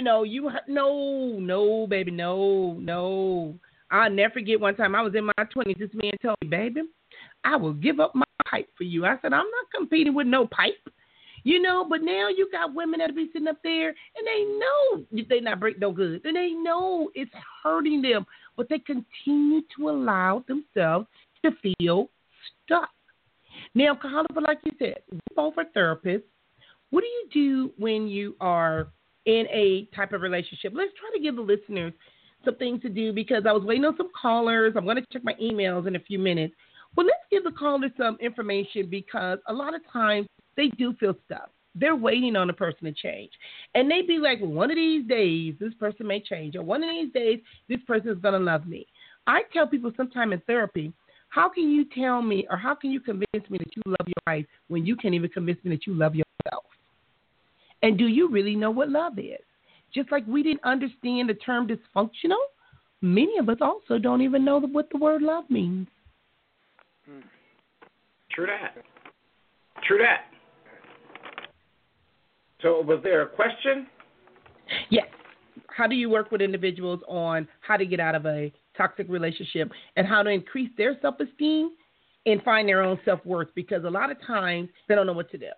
no, baby, no. I'll never forget one time I was in my 20s. This man told me, baby, I will give up my pipe for you. I said, I'm not competing with no pipe. But now you got women that'll be sitting up there and they know they not break no good. And they know it's hurting them, but they continue to allow themselves to feel stuck. Now, Carla, like you said, we both are therapists. What do you do when you are in a type of relationship? Let's try to give the listeners some things to do because I was waiting on some callers. I'm going to check my emails in a few minutes. Well, let's give the callers some information because a lot of times they do feel stuck. They're waiting on a person to change. And they be like, one of these days, this person may change. Or one of these days, this person is going to love me. I tell people sometime in therapy, how can you tell me or how can you convince me that you love your wife when you can't even convince me that you love yourself? And do you really know what love is? Just like we didn't understand the term dysfunctional, many of us also don't even know what the word love means. True that. So was there a question? Yes. How do you work with individuals on how to get out of a toxic relationship and how to increase their self-esteem and find their own self-worth? Because a lot of times they don't know what to do.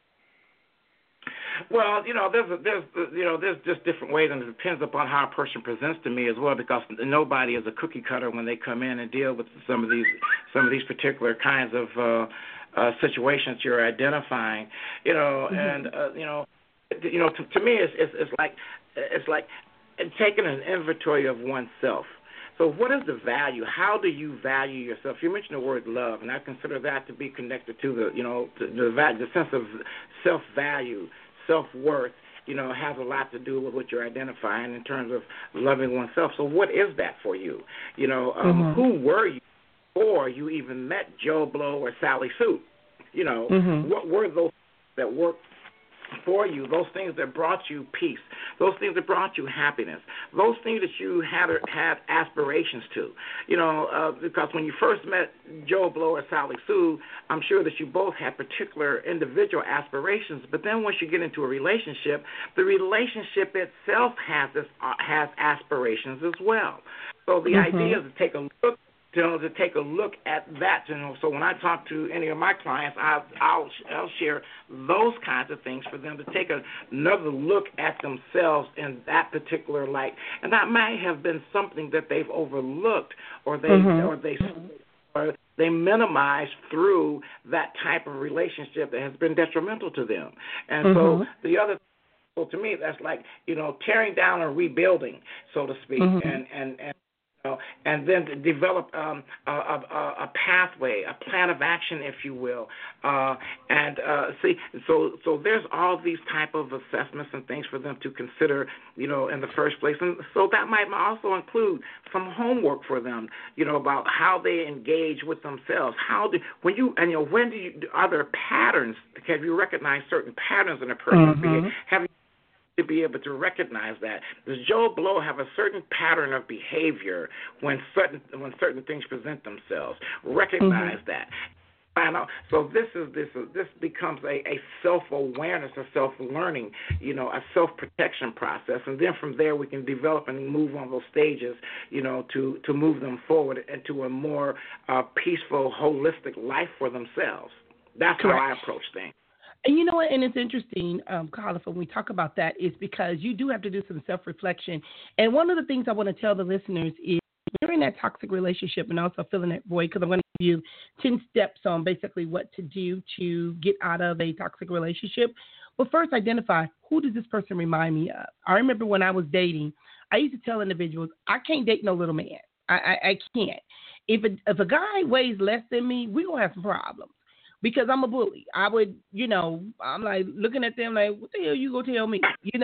Well, there's just different ways, and it depends upon how a person presents to me as well. Because nobody is a cookie cutter when they come in and deal with some of these particular kinds of situations you're identifying. And to me, it's like taking an inventory of oneself. So what is the value? How do you value yourself? You mentioned the word love, and I consider that to be connected to the sense of self-value, self-worth, has a lot to do with what you're identifying in terms of loving oneself. So what is that for you? Who were you before you even met Joe Blow or Sally Sue? What were those that worked for you, those things that brought you peace, those things that brought you happiness, those things that you had aspirations to, because when you first met Joe Blow or Sally Sue, I'm sure that you both had particular individual aspirations, but then once you get into a relationship, the relationship itself has aspirations as well. So the idea is to take a look at that. So when I talk to any of my clients, I'll share those kinds of things for them to take another look at themselves in that particular light, and that may have been something that they've overlooked or they minimize through that type of relationship that has been detrimental to them. And so the other. So to me, that's like tearing down and rebuilding, so to speak, and then to develop a pathway, a plan of action, if you will. So there's all these type of assessments and things for them to consider, in the first place. And so that might also include some homework for them, about how they engage with themselves. Are there patterns? Have you recognized certain patterns in a person's behavior? Have you to be able to recognize that? Does Joe Blow have a certain pattern of behavior when certain things present themselves? Recognize that. I know. So this becomes a self-awareness, a self-learning, a self-protection process, and then from there we can develop and move on those stages, to move them forward into a more peaceful, holistic life for themselves. That's Correct. how I approach things. And you know what? And it's interesting, Khalifa, when we talk about that, is because you do have to do some self-reflection. And one of the things I want to tell the listeners is, you're in that toxic relationship and also filling that void, because I'm going to give you 10 steps on basically what to do to get out of a toxic relationship. But first, identify, who does this person remind me of? I remember when I was dating, I used to tell individuals, I can't date no little man. I can't. If a guy weighs less than me, we're going to have some problems, because I'm a bully. I would, I'm like looking at them like, what the hell you going to tell me?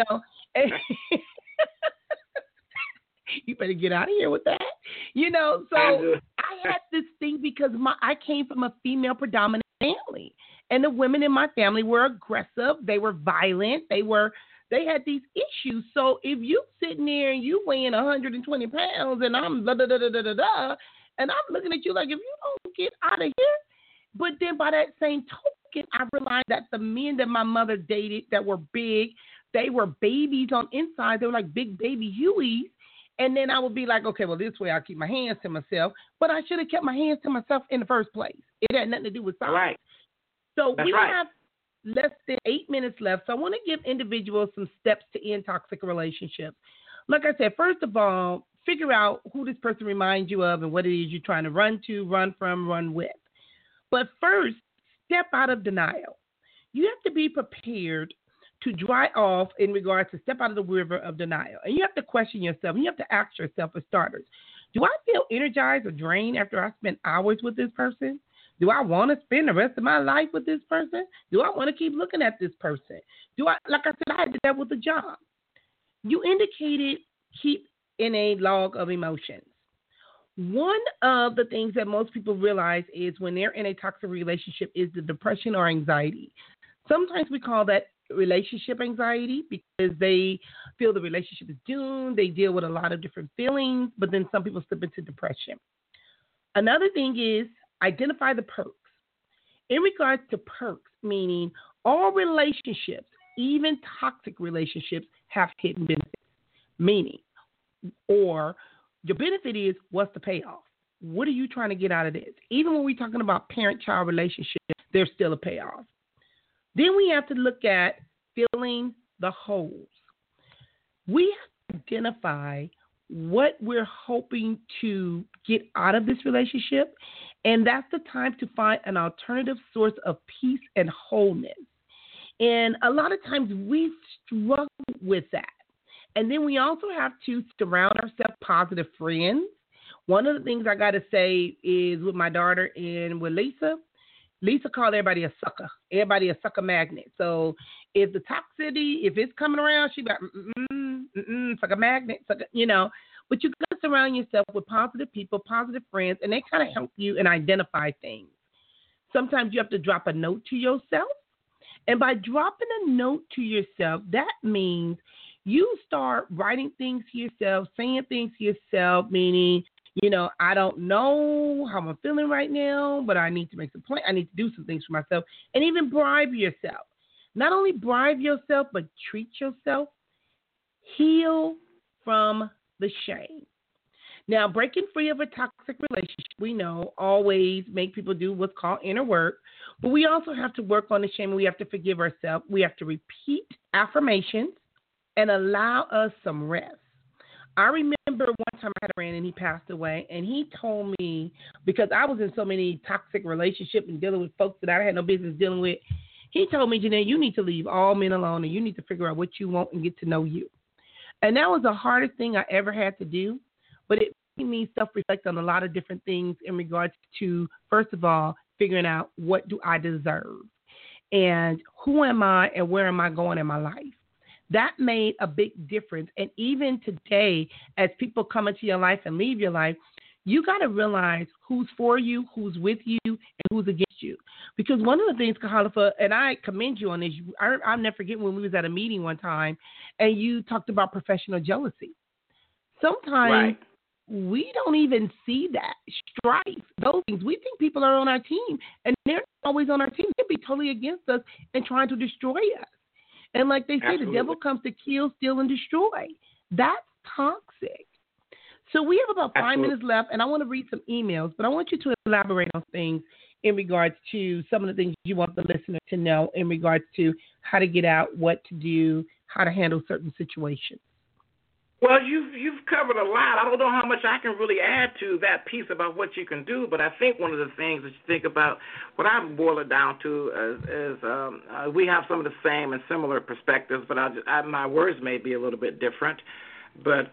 You better get out of here with that. So I had this thing because I came from a female predominant family, and the women in my family were aggressive. They were violent. They had these issues. So if you sitting there and you weighing 120 pounds and I'm da da da da da da da, and I'm looking at you like, if you don't get out of here. But then by that same token, I realized that the men that my mother dated that were big, they were babies on inside. They were like big baby Hueys. And then I would be like, okay, well, this way I'll keep my hands to myself. But I should have kept my hands to myself in the first place. It had nothing to do with size. Right. So That's we right. have less than 8 minutes left. So I want to give individuals some steps to end toxic relationships. Like I said, first of all, figure out who this person reminds you of and what it is you're trying to run to, run from, run with. But first, step out of denial. You have to be prepared to dry off in regards to step out of the river of denial. And you have to question yourself. And you have to ask yourself, for starters, do I feel energized or drained after I spend hours with this person? Do I want to spend the rest of my life with this person? Do I want to keep looking at this person? Like I said, I did that with a job. You indicated keep in a log of emotions. One of the things that most people realize is when they're in a toxic relationship is the depression or anxiety. Sometimes we call that relationship anxiety because they feel the relationship is doomed. They deal with a lot of different feelings, but then some people slip into depression. Another thing is identify the perks. In regards to perks, meaning all relationships, even toxic relationships, have hidden benefits. Meaning, or your benefit is, what's the payoff? What are you trying to get out of this? Even when we're talking about parent-child relationships, there's still a payoff. Then we have to look at filling the holes. We have to identify what we're hoping to get out of this relationship, and that's the time to find an alternative source of peace and wholeness. And a lot of times we struggle with that. And then we also have to surround ourselves with positive friends. One of the things I got to say is with my daughter and with Lisa called everybody a sucker. Everybody a sucker magnet. So if the toxicity, if it's coming around, she got sucker magnet, sucker, But you got to surround yourself with positive people, positive friends, and they kind of help you and identify things. Sometimes you have to drop a note to yourself. And by dropping a note to yourself, that means you start writing things to yourself, saying things to yourself, meaning, I don't know how I'm feeling right now, but I need to make some plan. I need to do some things for myself, and even bribe yourself. Not only bribe yourself, but treat yourself. Heal from the shame. Now, breaking free of a toxic relationship, we know, always make people do what's called inner work, but we also have to work on the shame. We have to forgive ourselves. We have to repeat affirmations and allow us some rest. I remember one time I had a friend and he passed away, and he told me, because I was in so many toxic relationships and dealing with folks that I had no business dealing with, he told me, Janelle, you need to leave all men alone and you need to figure out what you want and get to know you. And that was the hardest thing I ever had to do, but it made me self-reflect on a lot of different things in regards to, first of all, figuring out what do I deserve and who am I and where am I going in my life. That made a big difference. And even today, as people come into your life and leave your life, you got to realize who's for you, who's with you, and who's against you. Because one of the things, Khalifa, and I commend you on this, I'll never forget when we was at a meeting one time, and you talked about professional jealousy. Sometimes we don't even see that strife, those things. We think people are on our team, and they're not always on our team. They'd be totally against us and trying to destroy us. And like they say, Absolutely. the devil comes to kill, steal, and destroy. That's toxic. So we have about 5 minutes left, and I want to read some emails, but I want you to elaborate on things in regards to some of the things you want the listener to know in regards to how to get out, what to do, how to handle certain situations. Well, you've covered a lot. I don't know how much I can really add to that piece about what you can do, but I think one of the things that you think about, what I boil it down to is we have some of the same and similar perspectives, but my words may be a little bit different. But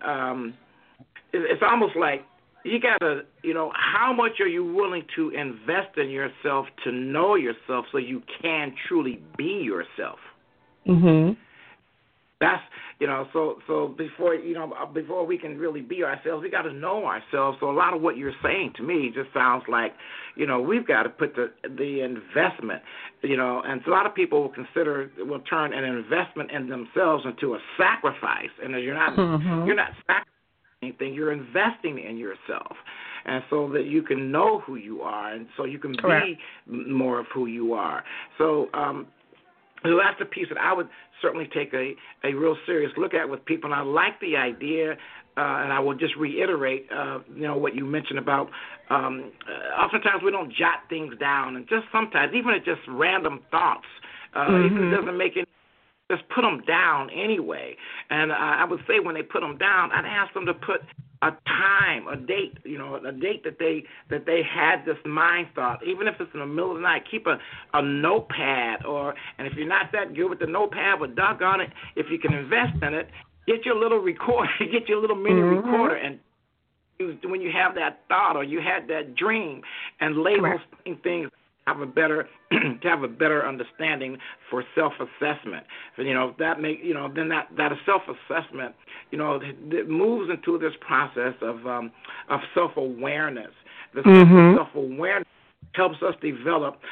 it's almost like you got to, how much are you willing to invest in yourself to know yourself so you can truly be yourself? Mm-hmm. That's, so before we can really be ourselves, we got to know ourselves. So a lot of what you're saying to me just sounds like, we've got to put the investment, and so a lot of people will turn an investment in themselves into a sacrifice. And you're not sacrificing anything, you're investing in yourself. And so that you can know who you are, and so you can be more of who you are. So, so that's the piece that I would certainly take a real serious look at with people. And I like the idea, and I will just reiterate, what you mentioned about oftentimes we don't jot things down, and just sometimes, even at just random thoughts, even if it doesn't make any, just put them down anyway. And I would say when they put them down, I'd ask them to put a time, a date, a date that they had this mind thought, even if it's in the middle of the night. Keep a notepad, and if you're not that good with the notepad, but doggone it, if you can invest in it, get your little recorder, get your little mini recorder, and when you have that thought or you had that dream, and label things. Have a better understanding for self-assessment. Then that self-assessment, it moves into this process of self-awareness. The self-awareness helps us develop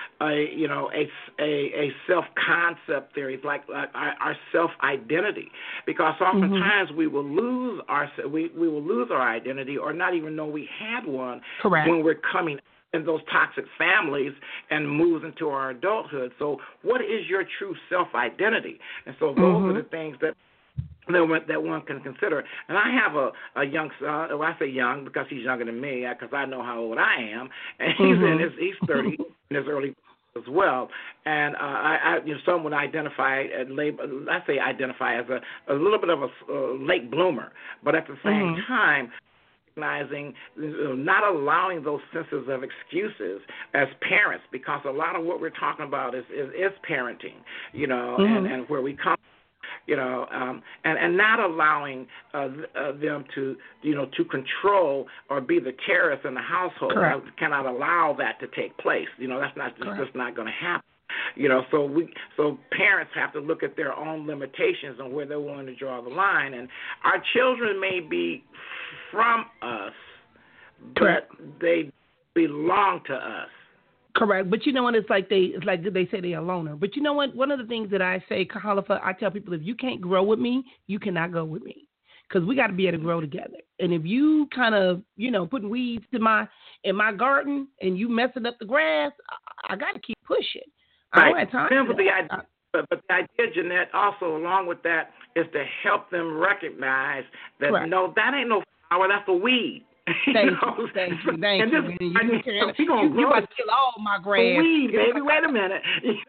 a self-concept theory. It's like our self-identity, because oftentimes we will lose our identity or not even know we had one when we're coming in those toxic families and moves into our adulthood. So what is your true self-identity? And so those are the things that one can consider. And I have a young son. Well, I say young because he's younger than me, because I know how old I am, and he's 30 in his early as well. And some would identify as a little bit of a late bloomer, but at the same time, recognizing, not allowing those senses of excuses as parents, because a lot of what we're talking about is parenting, and where we come, and not allowing them to control or be the terrorists in the household. I cannot allow that to take place. That's just not going to happen. So parents have to look at their own limitations and where they're willing to draw the line. And our children may be from us, but they belong to us. Correct. But you know what? It's like they say they're a loner. But you know what? One of the things that I say, Kahalafa, I tell people, if you can't grow with me, you cannot go with me. Because we got to be able to grow together. And if you kind of, putting weeds in my garden and you messing up the grass, I got to keep pushing. I don't have time for that. But the idea, Jeanette, also along with that, is to help them recognize that, no, that ain't no flower, that's a weed. Thank you. You about to kill all my grass. Weed, baby. Wait a minute.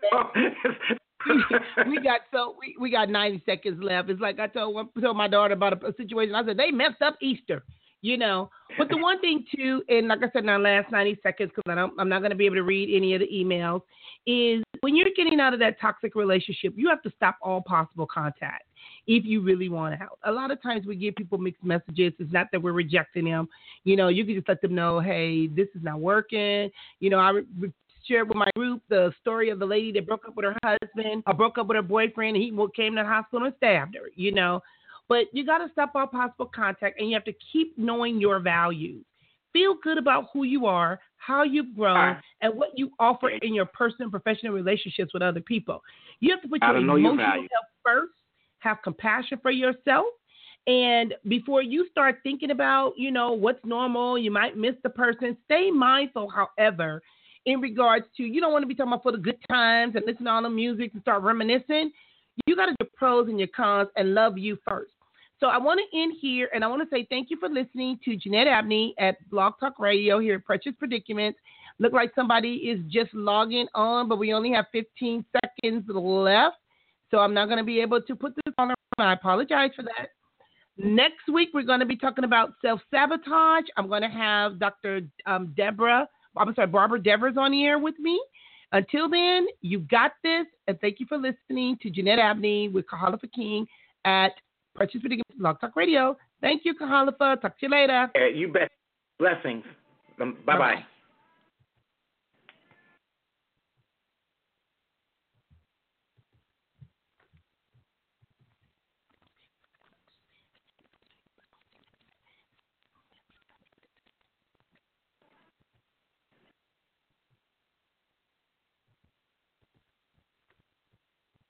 we got 90 seconds left. It's like I told my daughter about a situation. I said they messed up Easter, But the one thing too, and like I said in our last 90 seconds, because I'm not going to be able to read any of the emails, is when you're getting out of that toxic relationship, you have to stop all possible contact if you really want out. A lot of times we give people mixed messages. It's not that we're rejecting them. You can just let them know, hey, this is not working. I shared with my group the story of the lady that broke up with her husband or broke up with her boyfriend, and he came to the hospital and stabbed her, But you got to stop all possible contact, and you have to keep knowing your values. Feel good about who you are, how you've grown, and what you offer in your personal and professional relationships with other people. You have to put your emotional health first, have compassion for yourself, And before you start thinking about, what's normal, you might miss the person. Stay mindful, however, in regards to, you don't want to be talking about for the good times and listen to all the music and start reminiscing. You got to do pros and your cons and love you first. So I want to end here, and I want to say thank you for listening to Jeanette Abney at Blog Talk Radio here at Precious Predicaments. Look like somebody is just logging on, but we only have 15 seconds left. So I'm not going to be able to put this on. I apologize for that. Next week, we're going to be talking about self-sabotage. I'm going to have Dr. Barbara Devers on the air with me. Until then, you got this, and thank you for listening to Jeanette Abney with Kahalafa King at Precious Predicaments Blog Talk Radio. Thank you, Kahalafa. Talk to you later. You bet. Blessings. Bye-bye.